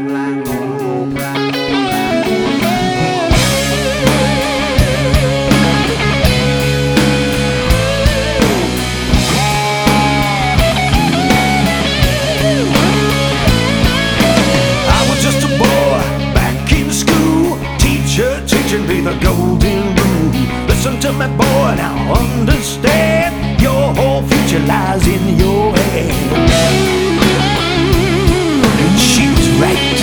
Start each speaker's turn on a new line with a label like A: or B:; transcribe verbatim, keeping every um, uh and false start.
A: Teaching me the golden rule. Listen to me, boy, now